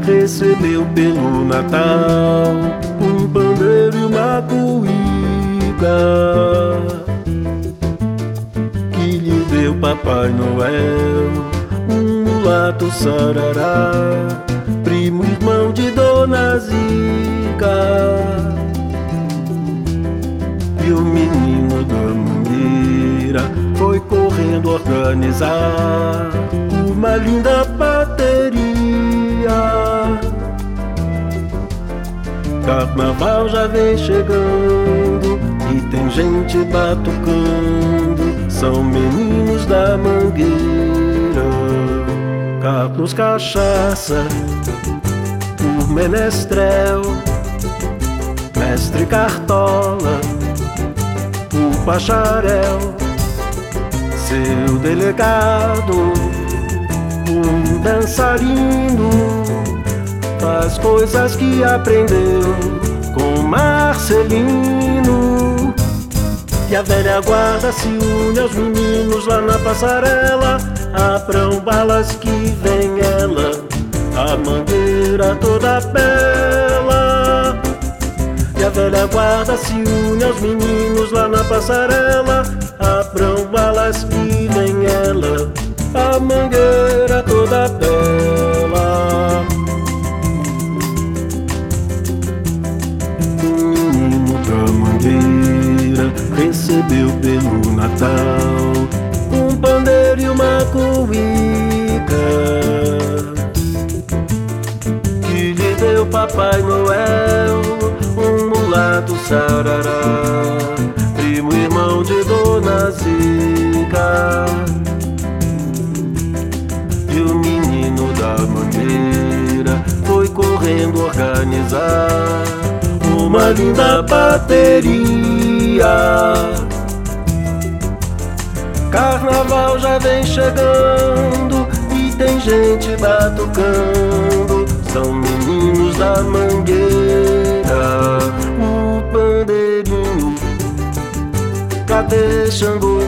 recebeu pelo Natal um pandeiro e uma cuíca que lhe deu Papai Noel, um mulato sarará, primo irmão de Dona Zica. E o menino da mangueira foi correndo organizar uma linda bateria. Carnaval já vem chegando e tem gente batucando, são meninos da mangueira. Carlos Cachaça, por Menestrel, Mestre Cartola, o bacharel, seu delegado, um dançarino, faz coisas que aprendeu com Marcelino. E a velha guarda se une aos meninos lá na passarela, abram balas que vem ela, a mangueira toda bela. E a velha guarda se une aos meninos lá na passarela, abram balas que vem ela, a mangueira toda bela. O menino da mangueira recebeu pelo Natal um pandeiro e uma cuíca que lhe deu Papai Noel, um mulato sarará, primo irmão de Dona Zica. E o menino da mangueira foi correndo organizar uma linda bateria. Carnaval já vem chegando e tem gente batucando, são meninos da mangueira. O pandeirinho, cadê Xangô?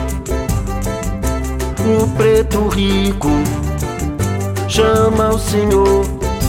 O preto rico chama o senhor.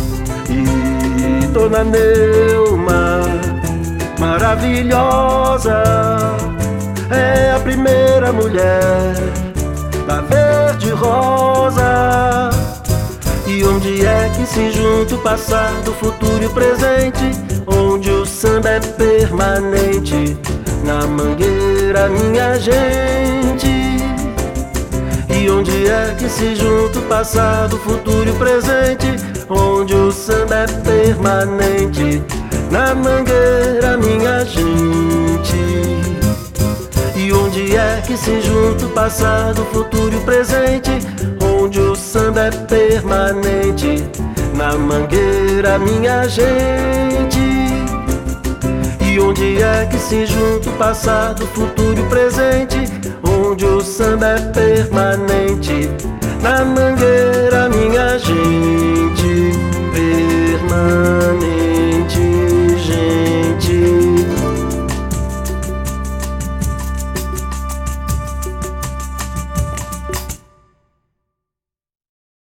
E Dona Neuma, maravilhosa, é a primeira mulher da verde rosa. E onde é que se junta o passado, futuro e presente, onde o samba é permanente? Na mangueira, minha gente. E onde é que se junta o passado, futuro e presente, onde o samba é permanente? Na mangueira, minha gente. E onde é que se junta o passado, futuro e presente, onde o samba é permanente? Na mangueira, minha gente. E onde é que se junta o passado, futuro e presente, onde o samba é permanente? Na mangueira, minha gente.